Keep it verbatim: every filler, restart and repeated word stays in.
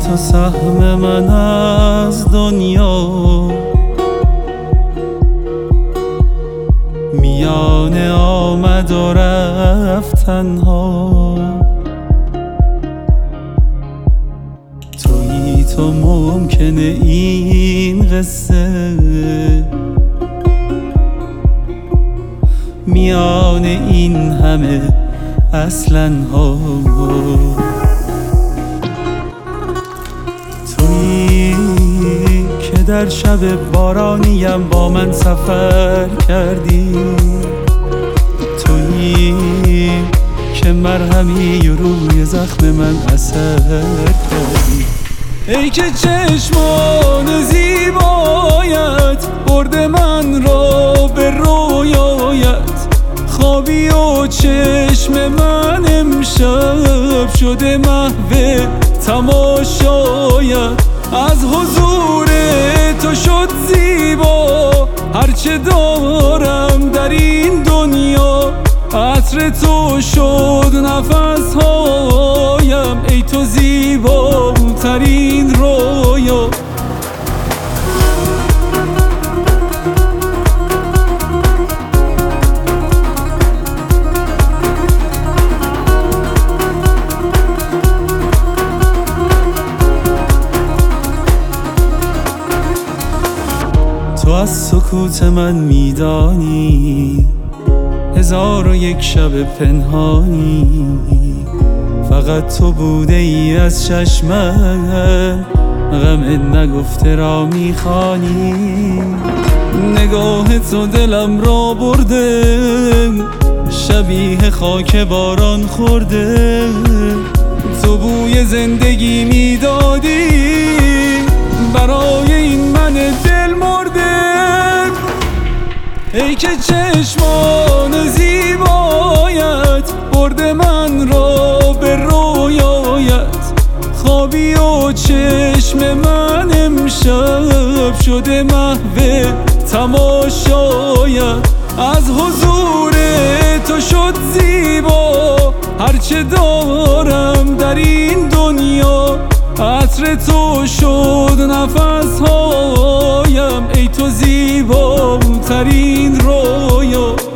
تو سهم من از دنیا، میان آمد و رفتن ها. تویی تو ممکنه این قصه میان این همه اصلا ها. تویی که در شب بارانیم با من سفر کردی، تویی که مرهمی روی زخم من اثر کردی. ای که چشمان زیبایت برده من را به رویایت، خوابی و چشم من امشب شده محو تماشایت. از حضور تو شد زیبا هرچه دارم در این دنیا، عطر تو شد نفس هایم، ای تو زیباترین رویا. تو از سکوت من میدانی هزار و یک شب پنهانی، فقط تو بوده ای از چشمم غم نگفته را میخوانی. نگاه تو دلم را برده شبیه خاک باران خورده، تو بوی زندگی میدادی برای این من دل مرده. ای که چشمان زیبایت برده من را به رویایت، خوابی و چشم من امشب شده محو تماشایت. از حضور تو شد زیبا هرچه دارم در این دنیا، عطر تو شد نفس هایم، ای تو زیباترین رویا.